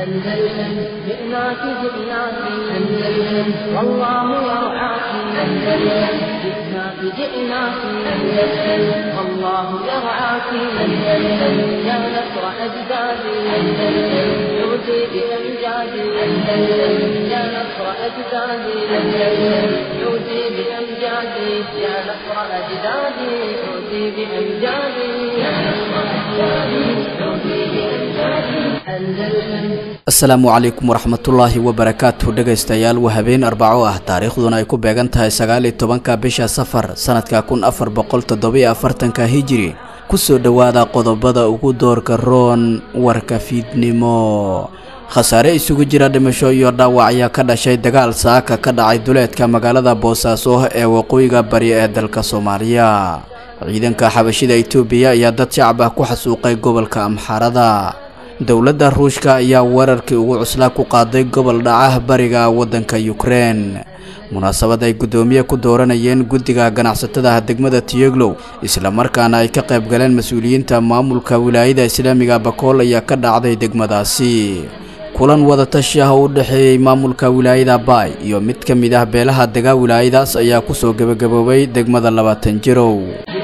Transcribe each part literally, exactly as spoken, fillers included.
أندلسن جئناك جئناك أندلسن والله يرعاك أندلسن جئناك جئناك أندلسن والله يرعاك أندلسن يا نصر أجدادي أندلسن عودي بأمجادي أندلسن يا نصر أجدادي أندلسن عودي بأمجادي يا نصر أجدادي عودي بأمجادي يا نصر أجدادي عودي بأمجادي asalaamu calaykum waraxmatullaahi wabarakaatuh dhegaystayaal waa habeen arbaco ah taariikhduna ay ku beegan tahay sagaal iyo tobanka bisha safar sanadka kun afar boqol toddoba afartanka hijri kusoo dhowaada qodobada ugu doorka roon warka fiidnimo khasaare isugu jira dhimasho iyo dhaawac ayaa ka dhashay dagaal saaka ka dhacay duleedka magaalada Boosaaso ee waqooyiga bari ee dalka Soomaaliya ciidanka xabashida Itoobiya ayaa dad shacab ah ku xasuuqay gobolka Amxaarada dowladda Ruushka ayaa weerarkii ugu cuslaa ku qaaday gobol dhaca bariga wadanka Ukraine munaasabad ay gudoomiye ku dooranayeen guddiga ganacsatada degmada Tiyaglow isla markaana ay ka qayb galeen mas'uuliyiinta maamulka wilaayada Islaamiga Bakool ayaa ka dhacday degmadaasi kulan wada tashi ah oo u dhaxeeyay maamulka wilaayada Baay iyo mid ka mid ah beelaha degaa wilaayadaas ayaa ku soo gabagaboobay degmada labaatan jirow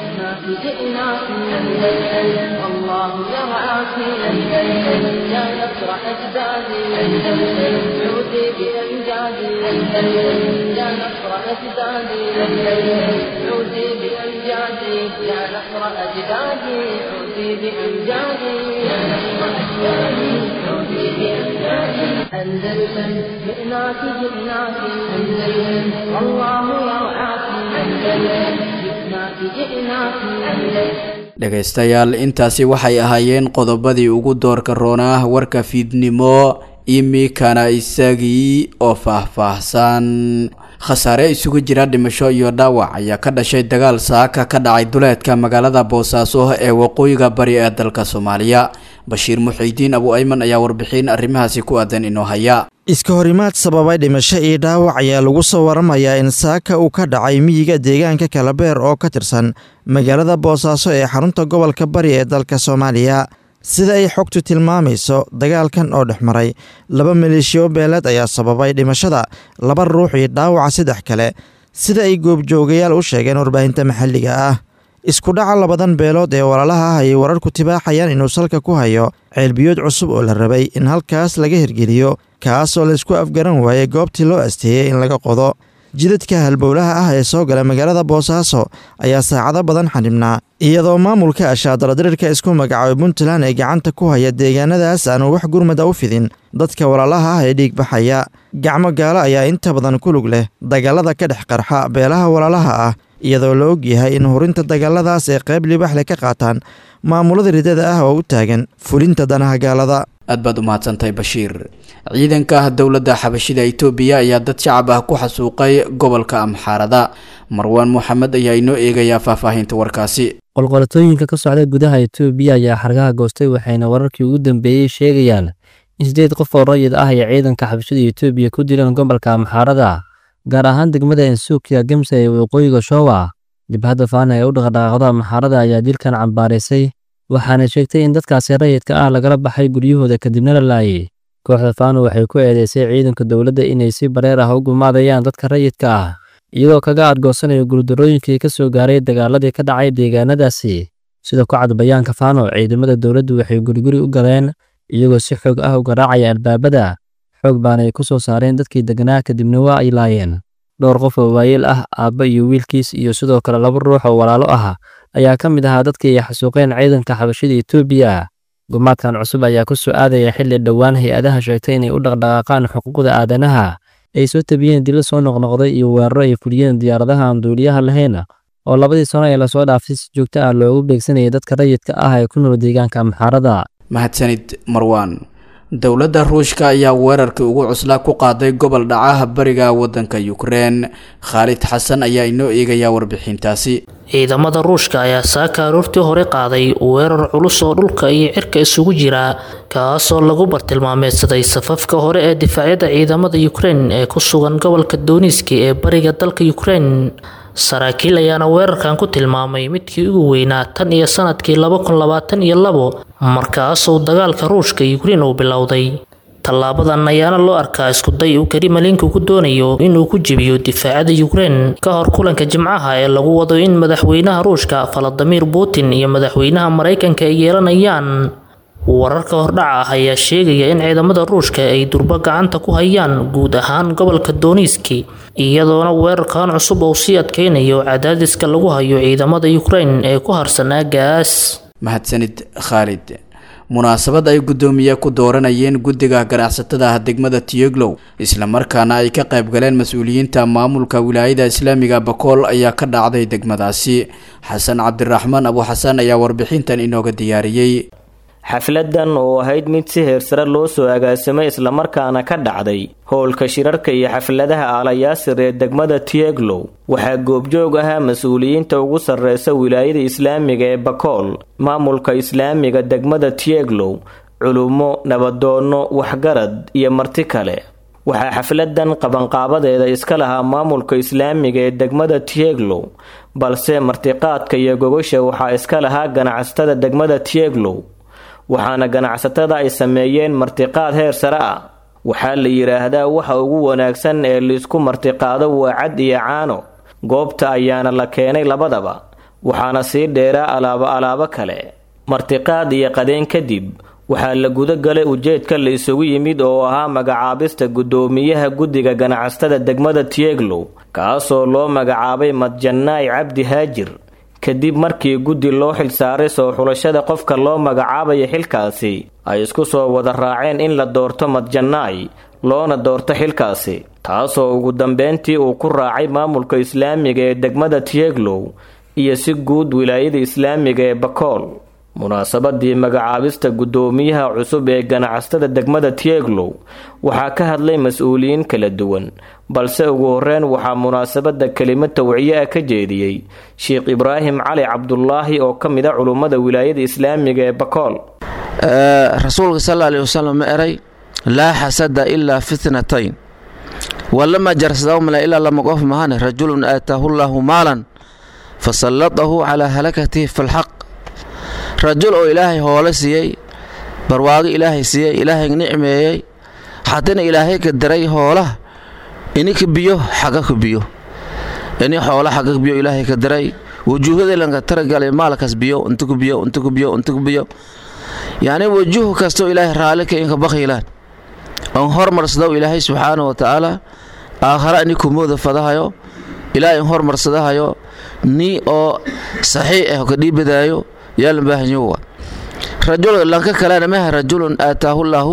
يا نصر أجدادي أندلسن عودي بأمجادي أندلسن يا نصر أجدادي أندلسن عودي بأمجادي يا نصر أجدادي عودي بأمجادي يا نصر أجدادي عودي بأمجادي أندلسن جئناك جئناك أندلسن والله يرعاك أندلسن جئناك جئناك أندلسن dhagaystayaal intaasi waxay ahaayeen qodobadii ugu doorka roonaa warka fiidnimo imikana isagii oo faahfaahsan khasaare isugu jira dhimasho iyo dhaawac ayaa ka dhashay dagaal saaka ka dhacay duleedka magaalada Boosaaso ee waqooyiga bari ee dalka Soomaaliya Bashiir Muxiidiin Abu Ayman ayaa warbixin arrimahaasi ku aadan inoo haya iska horimaad sababay dhimasho iyo dhaawac ayaa lagu soo waramayaa in saaka uu ka dhacay miyiga deegaanka Kalabeer oo ka tirsan magaalada Boosaaso ee xarunta gobolka bari ee dalka Soomaaliya sida ay xogtu tilmaamayso dagaalkan oo dhexmaray laba maleeshiyo beelad ayaa sababay dhimashada laba ruux iyo dhaawaca saddex kale sida ay goobjoogayaal u sheegeen warbaahinta maxalliga ah isku dhaca labadan beelood ee walaalaha ah ay wararku tibaaxayaan inuu salka ku hayo ceelbiyood cusub oo la rabay in halkaas laga hirgeliyo kaas oo la isku afgaran waayay goobtii loo asteeyay in laga qodo jidadka halbowlaha ah ee soo gala magaalada Boosaaso ayaa saacado badan xanibnaa iyadoo maamulka ashaadala diriirka isku magacaabay Puntland ay gacanta ku haya deegaanadaas aan wax gurmad u fidin dadka walaalaha ah ee dhiig baxaya gacmo gaala ayaa inta badan ku lug leh dagaalada ka dhex qarxa beelaha walaalaha ah iyadoo la og yahay in horinta dagaaladaas ay qayb libax leh ka qaataan maamulada ridada ah oo u taagan fulinta danaha gaalada aad baad u mahadsantahay Bashiir ciidanka dowladda xabashida Itoobiya ayaa dad shacab ah ku xasuuqay gobolka Amxaarada Marwan Mohamed ayaa inoo eegaya faahfaahinta warkaasi qolqolatooyinka ka socda gudaha Itoobiya ayaa xargaha goostay waxayna wararkii ugu dambeeyay sheegayaan in sideed qof oo rayid ah ay ciidanka xabashida Itoobiya ku dileen gobolka Amxaarada gaar ahaan degmada Ensuukiya Gemsa ee waqooyiga Showa dibadda faana ee u dhaqdhaqaaqda Amxaarada ayaa dilkan cambaareysay waxaana sheegtay in dadkaasi rayidka ah lagala baxay guryahooda kadibna la laayay kooxda faano waxay ku eedeysay ciidanka dawladda inay si bareer ah u gumaadayaan dadka rayidka ah iyadoo kaga adgoosanayo guuldarooyinkii ka soo gaaray dagaaladii ka dhacay deegaanadaasi sida ku cad bayaanka faano ciidamada dawladdu waxay guriguri u galeen iyagoo si xoog ah u garaacaya albaabada xoog baana ay ku soo saareen dadkii deganaa kadibna waa ay laayeen dhowr qof oo waayeel ah aabba iyo wiilkiis iyo sidoo kale laba ruux oo walaalo ah ayaa ka mid ahaa dadkii ay xasuuqeen ciidanka xabashida Itoobiya gumaadkan cusub ayaa ku soo aadaya xilli dhawaan hay'adaha sheegtay inay u dhaqdhaqaaqaan xuquuqda aadanaha ay soo tabiyeen dilo soo noqnoqday iyo weeraro ay fuliyeen diyaaradaha aan duuliyaha lahayn oo labadii sano ee la soo dhaafay si joogto ah loogu beegsanayay dadka rayidka ah ee ku nool deegaanka Amxaarada mahadsanid Marwan dowladda Ruushka ayaa weerarkii ugu cuslaa ku qaaday gobol dhaca bariga wadanka Ukraine Khalid Xasan ayaa inoo eegaya warbixintaasi ciidamada Ruushka ayaa saaka aroortii hore qaaday weerar culus oo dhulka iyo cirka isugu jira kaas oo lagu bartilmaameedsaday safafka hore ee difaacyada ciidamada Ukraine ee ku sugan gobolka Donetsk ee bariga dalka Ukraine saraakiil ayaana weerarkan ku tilmaamay midkii ugu weynaa tan iyo sanadkii laba kun labaatan iyo labo markaas oo dagaalka Ruushka iyo Ukraine uu bilowday tallaabadan ayaana loo arkaa isku day uu Kremlinku ku doonayo inuu ku jibiyo difaacada Ukraine ka hor kulanka Jimcaha ee lagu wado in madaxweynaha Ruushka Vladimir Putin iyo madaxweynaha Mareykanka ay yeelanayaan. wararka hordhaca ah ayaa sheegaya in ciidamada Ruushka ay durba gacanta ku hayaan guud ahaan gobolka Donetsk iyadoona weerarkan cusub oo sii adkeynayo cadaadiska lagu hayo ciidamada Ukraine ee ku harsanaa gaas. mahadsanid Khalid. munaasabad ay gudoomiye ku dooranayeen guddiga ganacsatada degmada Tiyaglow isla markaana ay ka qayb galeen mas'uuliyiinta maamulka wilaayada Islaamiga Bakool ayaa ka dhacday degmadaasi. Xasan Cabdiraxmaan Abu Xasan ayaa warbixintan inooga diyaariyay. xafladan oo ahayd mid si heersare loo soo agaasimay isla markaana ka dhacday howlka shirarka iyo xafladaha Aalayaasir ee degmada Tiyaglow waxaa goobjoog ahaa mas'uuliyiinta ugu sarreysa wilaayada Islaamiga ee Bakool, maamulka Islaamiga degmada Tiyaglow, culumo, nabadoono, waxgarad iyo marti kale. waxaa xafladan qabanqaabadeeda iska lahaa maamulka Islaamiga ee degmada Tiyaglow, balse martiqaadka iyo gogosha waxaa iska lahaa ganacsatada degmada Tiyaglow. waxaana ganacsatada ay sameeyeen martiqaad heer sare ah. waxaa la yiraahdaa waxa ugu wanaagsan ee la isku martiqaado waa cad iyo caano. goobta ayaana la keenay labadaba, waxaana sii dheeraa alaabo alaabo kale. martiqaad iyo qadeen kadib waxaa la guda galay ujeedka la isugu yimid oo ahaa magacaabista gudoomiyaha guddiga ganacsatada degmada Tiyaglow, kaasoo loo magacaabay Madjanaay Cabdi Haajir. kadib markii guddi loo xilsaaray soo xulashada qofka loo magacaabayo xilkaasi ay isku soo wada raaceen in la doorto Madjanaay loona doorto xilkaasi, taasoo ugu dambeyntii uu ku raacay maamulka Islaamiga ee degmada Tiyaglow iyo si guud wilaayada Islaamiga ee Bakool. munaasabadii magacaabista gudoomiyaha cusub ee ganacsatada degmada Tiyaglow waxaa ka hadlay mas'uuliyiin kala duwan, balse ugu horreyn waxaa munaasabada kelimad tawciye ah ka jeediyey Sheekh Ibraahim Cali Cabdullaahi oo ka mid ah culimada wilaayada Islaamiga ee Bakool. rasuulka sallallahu alayhi wasallam eray la hasada illa fitnatayn walama jarsadahum la illa lam qof mahana rajulun aataahu Allahu maalan fasallatahu ala halakatihi fil haqq. rajul oo ilaahay hoole siiyay, barwaaqo ilaahay siiyay, ilaahay nicmeeyay, hadana ilaahay ka daray hoolaha inka biyo xaga ku biyo ini xoolaha xaga biyo ilaahay ka daray wujuhada lanka taragalay maalkaas biyo inta ku biyo inta ku biyo inta ku biyo yaani wujuh kasto ilaahay raali ka inka bakhiilaan on hormarsado ilaahay subhanahu wa ta'ala aakhira ni kumooda fadahayo ilaahay hormarsadahayo ni oo saxiix ah ka dhibadaayo يالن باهنيوا رجل لانك كلام ما رجل آتاه الله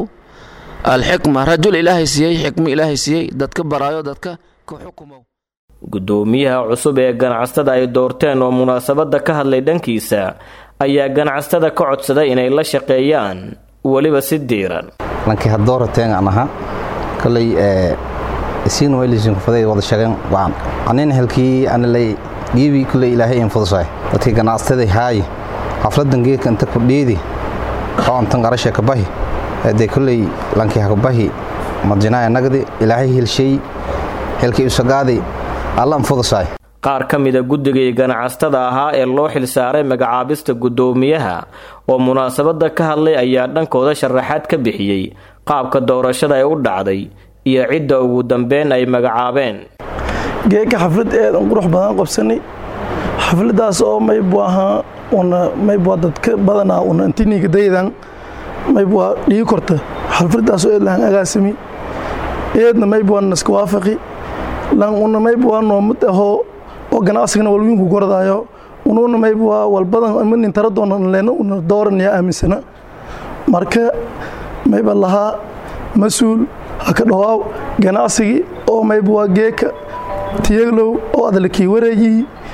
الحكمة رجل إلهي سيي حكمة إلهي سيي دتك برايو دتك كحكمه. gudoomiyaha cusub ee ganacsatada ay doorteen oo munaasabada ka hadlay dhankiisa ayaa ganacsatada ka codsaday inay la shaqeeyaan waliba si diiran. lankii had doorteen anaha kallay ee isiin weelisin faday wada shaqeyn waan anina halkii ana lay giibi kallay ilaahay in fudusay dadkii ganacsatada haay xafladan geedka inta ku dheedi oo inta qarasha ka bahi haday kulay lankii ha ka bahi Madjanaay nagdi ilaahay hilshay halkii usagaadi alla fudusay. qaar ka mid ah guddiga ganacsatada ahaa ee loo xilsaaray magacaabista gudoomiyaha oo munaasabada ka hadlay ayaa dhankooda sharaxaad ka bixiyay qaabka doorashada ay u dhacday iyo cidda ugu dambeyn ay magacaabeen. geedka xaflad ee qurux badan qabsanay, xafladaas oo may baaha una may baa dadka badana una intiniga daydan may baa dhigi korta xafladaas oo laan agaasimi eedna may baa naska waafaqi lan una may baa noomad aho oo ganacsiga walwinku gordaayo una may baa wal badan amin tara doonan leena una dooranaya aaminsana marka may baa laha mas'uul haka dhawaaw ganacsiga oo may baa geeka Tiyaglow oo adalkii wareeyi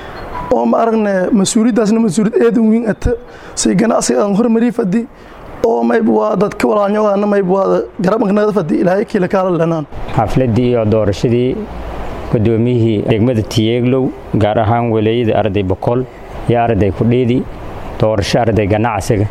oo ma aragne mas'uuliyadaasna mas'uuliyad aad u weyn ah si ganacsiga aan hormari fadi oo may baa dadka walaanyada may baa garabka fadi ilaahay kila kala lanaan. xafladii iyo doorashadii gudoomiyihii degmada Tiyaglow gaar ahaan wilaayada arday Bakool iyo arday ku dheedi doorasho arday ganacsiga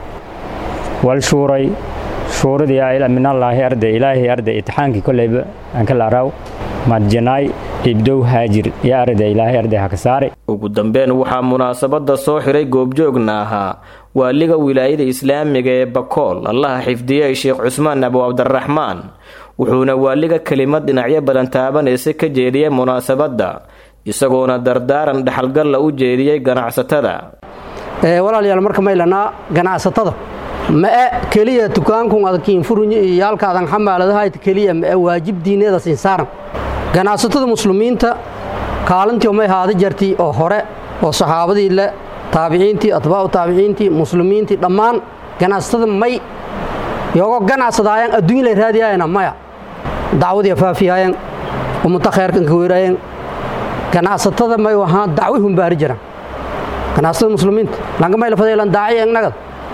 wal shuuray shuuradii ay ilaa min Allah arday ilaahay arday imtixaankii kullayba aan kala raaw Madjanaay ibdow haajir iyo arday ilaahay arday ha ka saare. ugu dambeyn waxaa munaasabada soo xiray goobjoogna ahaa waaliga wilaayada islaamiga ee Bakool allaha xifdiyay Sheekh Cusmaan Abu Abdurrahmaan wuxuuna waaliga kelimad dhinacyo badan taabanaysa ka jeediyay munaasabada isagoona dardaaran dhaxalgal u jeediyay ganacsatada. ee walaalayaal marka maylana ganacsatada ma kaliya dukaanku adkiin furunyo iyo halkaadan xamaaladahay kaliya ma waajib diineeda siin saaran ganacsatada muslimiinta kaalintii ma haada jartii oo hore oo saxaabadii la taabiciintii atbaa taabiciintii muslimiintii dhammaan ganacsatada may yogo ganacsadaayeen adduun la raadiyayna maya dacwadii faafiyayeen umta khayrkan ka weerayeen ganacsatada may waxa dacwihum baari jiraan ganacsatada muslimiinta laga may la fadhiilan daaciye nagad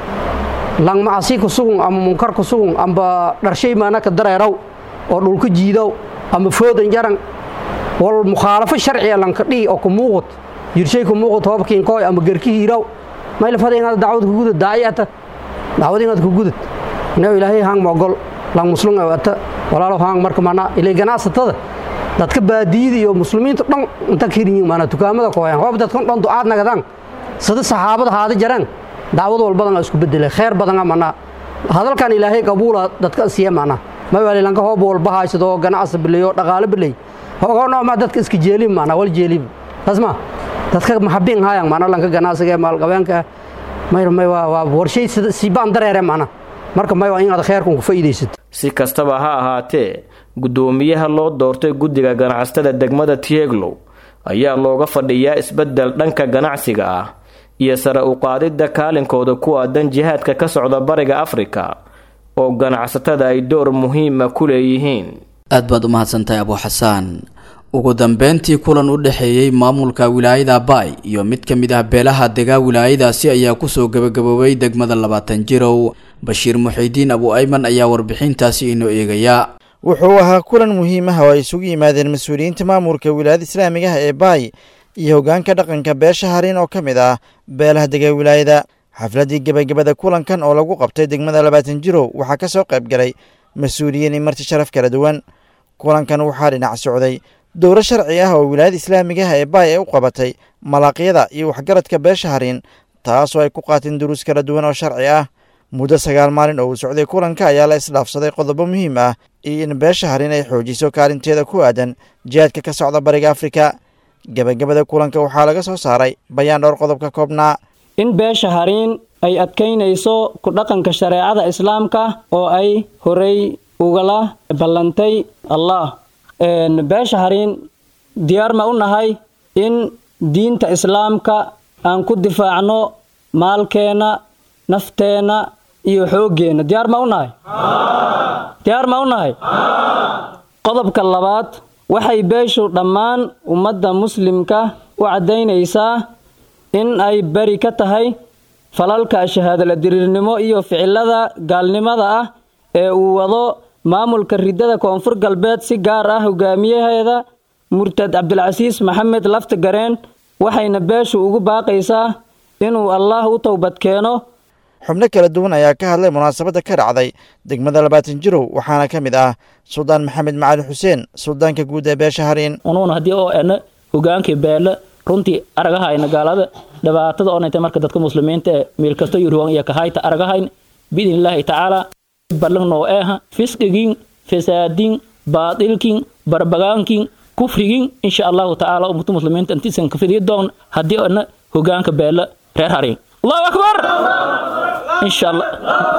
lang ma asiku sugun am munkar ku sugun amba dharshay maana ka dareeraw oo dhulka jiidow ama foodan jaran wal mukhalafo sharciya lan ka dhii oo ku muuqat yirshay ku muuqat hobkiin kooy ama garki hiiraw may la fadhiilan dacwad ku gudad daaciyata dacwadina ku gudad inuu ilaahay hang mogol lang muslim awata walaalo hang marka maana ilay ganacsatada dadka baadiyada iyo muslimiinta dhan inta kirin maana dukaamada kooyaan hoob dadkan dhan ducaad nagadaan sida saxaabada haada jaraan daawad walbadan isku bedelay khayr badan amana hadalkan ilaahay qabuula dadka siiyana ma walilan ka hoob walba haysado ganacsi bilayo dhaqaale bilay hoogano ma dadka iska jeelin maana wal jeelin tasma dadka maxabin hayaan maana lanka ganacsiga maal qabeenka may may waa warshay si baan dareere maana marka may waa in aad khayrku ku faa'iideysid. si kastaba ha ahaatee gudoomiyaha loo doortay guddiga ganacsatada degmada Tieglow ayaa looga fadhiyaa isbedel dhanka ganacsiga ah iyo sare u qaadida kaalinkooda ku aadan jihaadka ka socda bariga Afrika oo ganacsatada ay door muhiim ah ku leeyihiin. aad baad u mahadsantahay Abu Xasaan. ugu dambeyntii kulan u dhaxeeyay maamulka wilaayada Baay iyo mid ka mid ah beelaha degaa wilaayadaasi ayaa ku soo gabagaboway degmada labaatan jirow. Bashiir Muxiidiin Abu Ayman ayaa warbixintaasi inoo eegaya. wuxuu ahaa kulan muhiim ah oo ay isugu yimaadeen mas'uuliyiinta maamulka wilaayada islaamiga ah ee Baay iyo hoggaanka dhaqanka beesha Harin oo kamid ah beelaha degaa wilaayada. xafladii gabagabada kulankan oo lagu qabtay degmada labaatan jirow waxaa ka soo qayb galay mas'uuliyiin marti sharaf kala duwan. kulankan waxaa dhinac socday dowro sharci ah oo wilaayada islaamiga ah ee Baay ay u qabatay malaaqyada iyo waxgaradka beesha Harin taasoo ay ku qaateen duruus kala duwan oo sharci ah. muddo sagaal maalin oo uu socday kulanka ayaa la isdhaafsaday qodobo muhiim ah iyo in beesha Harin ay xoojiso kaalinteeda ku aadan jihaadka ka socda bariga Afrika. gabagabada kulanka waxaa laga soo saaray bayaan dhowr qodob ka koobnaa. in beesha Harin ay adkaynayso ku dhaqanka shareecada islaamka oo ay horey ugala ballantay Allah. een beesha Harin diyaar ma u nahay in diinta islaamka aan ku difaacno maalkeena nafteena iyo xoogeena diyaar ma u nahay diyaar ma u nahay qodobka labaad waxay beeshu dhammaan ummadda muslimka u cadaynaysaa in ay bari ka tahay falalka shahaadada diriirnimo iyo ficilada gaalnimada ah ee uu wado maamulka ridada koonfur galbeed si gaar ah hogaamiyaheeda murtad Cabdulcasiis Maxamed Lafta Gareen waxayna beeshu ugu baaqaysaa inuu Allah u toobad keeno. xubno kala duwan ayaa ka hadlay munaasabada ka dhacday degmada labaatan jirow waxaana ka mid ah Suldaan Maxamed Macali Xuseen suldaanka guud ee beesha Harin. unuuna hadii oo ana hogaankii beela runtii aragahayna gaalada dhibaatada oo intay marka dadka muslimiinta meel kasta yuruwan iyo ka hayta aragahayn biidnillaahi tacaala ballanno ah fisqigin fasaadin baadilkin barbagaankin kufrigin insha Allah tacaala ummatu muslimiinta intiisan ka fidiyo doon hadii ana hogaanka beela reer Harin. Allahu akbar insha Allah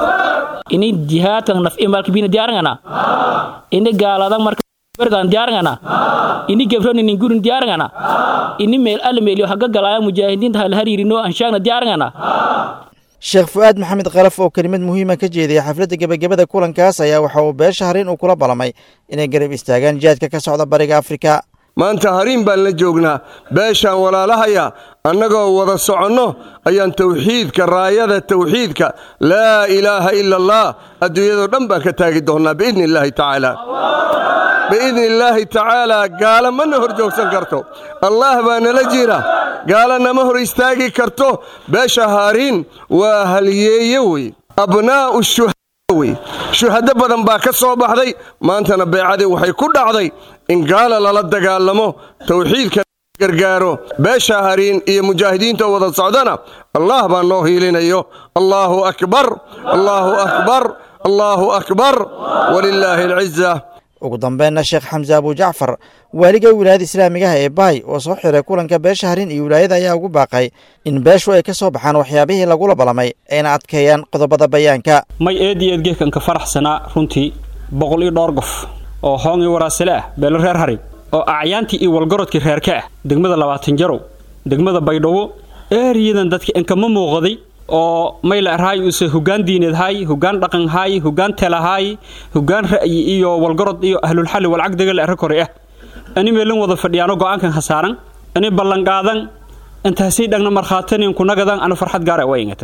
ini jihaadkan naf imalka bina diyaarangana ini gaaladan marka bergan diyaarangana ini gebron ini gurin diyaarangana ini meel al meeliyo haga galaya mujaahidiinta hal hariirino anshaana diyaarangana. Sheekh Fuad Maxamed Qalaf oo kelimad muhiim ah ka jeediyay xafladda gabagabada kulankaas ayaa waxa uu beesha Harin uu kula balamay inay garab istaagaan jihaadka ka socda bariga Afrika. maanta Harin baan la joognaa beeshaan walaalahaya annagoo wada soconno ayaan tawxiidka raayada tawxiidka laa ilaaha illa allah adduunyada dhan baan ka taagi doonaa biidnillaahi tacaala biidnillaahi tacaala gaala ma hor joogsan karto allah baa nala jira gaala nama hor istaagi karto beesha Harin waa halyeeye wey abnaa'u wey shuhado badan baa ka soo baxday maantana beecadii waxay ku dhacday in gaala lala dagaalamo tawxiidka gargaaro beesha hariin iyo mujaahidiinta wada socdana allah baa noo hiilinayo allahu akbar allahu akbar allahu akbar walilaahi alciza ugu dambeynna sheekh xamse abu jacfar waaliga wilaayada islaamigaha ee baay oo soo xiray kulanka beesha harin iyo wilaayada ayaa ugu baaqay in beeshu ay ka soo baxaan waxyaabihii lagula balamay ayna adkeeyaan qodobada bayaanka may eed iyo eedgeekan ka faraxsanaa runtii boqol iyo dhowr qof oo hoong iyo waraasile ah beelo reer harin oo acyaantii iyo walgarodkii reerka ah degmada labaatan jarow degmada baydhabo eeriyadan dadka inkama muuqday oo mayla raay uu soo hogaan diineed hay hogaan dhaqan hay hogaan tala hay hogaan ra'yi iyo walgarod iyo ahlul xal wal aqd gal arkore ah ani meelan wada fadhiyano go'aankan khasaaran ani ballan qaadan intaasi dhagna marxaatanin ku nagadan ana farxad gaar ah wayngata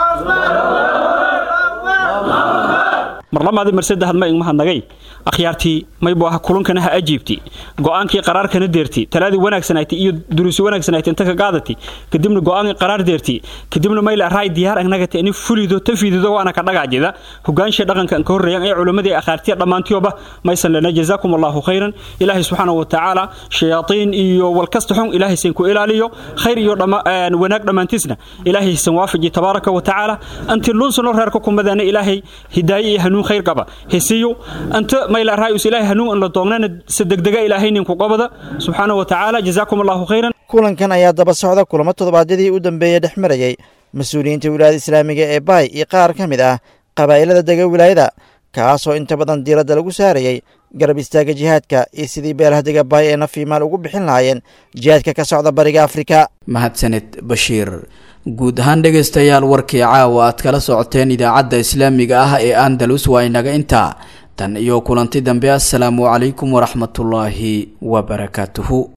marlamaadi marsada hadma in mahadnagay akhyaartii may buu ah kulankana ha ajiibti go'aankii qaraarkana deerti talaadi wanaagsanayti iyo duruus wanaagsanayti inta ka qaadati kadibna go'aan qaraar deerti kadibna may la raay diyaar agnagata in fulido tafiidido waana ka dhagaajida hogaansha dhaqanka ka horeeyay ay culimadii akhyaartii dhamaantiyoba maysan lana jazaakumullahu khayran ilaahi subhanahu wa ta'ala shayatiin iyo wal kastaxun ilaahi sin ku ilaaliyo khayr iyo wanaag dhamaantisna ilaahi sin waafaji tabaaraka wa ta'ala anti lunsuno reerka kumadana ilaahi hidaayay hanuun khayr qaba hesiyo anta mayla raayus ilaahay hanuun la doonana sadegdega ilaahaynin ku qabada subhanahu wa ta'ala jazaakumullahu khayran kulankan ayaa daba socda kulamo todobaadyadii u dambeeyay dhexmarayay mas'uuliyiinta wilaayada islaamiga ee baay iyo qaar ka mid ah qabaa'ilada dega wilaayada kaasoo inta badan diiradda lagu saarayay garab istaaga jihaadka iyo sidii beelaha dega baay ee nafiimaal ugu bixin lahaayeen jihaadka ka socda bariga afrika mahadsanid bashiir guud ahaan dhegaystayaal warkii caawa aad kala socoteen idaacadda islaamiga ah ee andalus waa inaga intaa tan iyo kulanti dambe assalaamu calaykum waraxmatullaahi wabarakaatuhu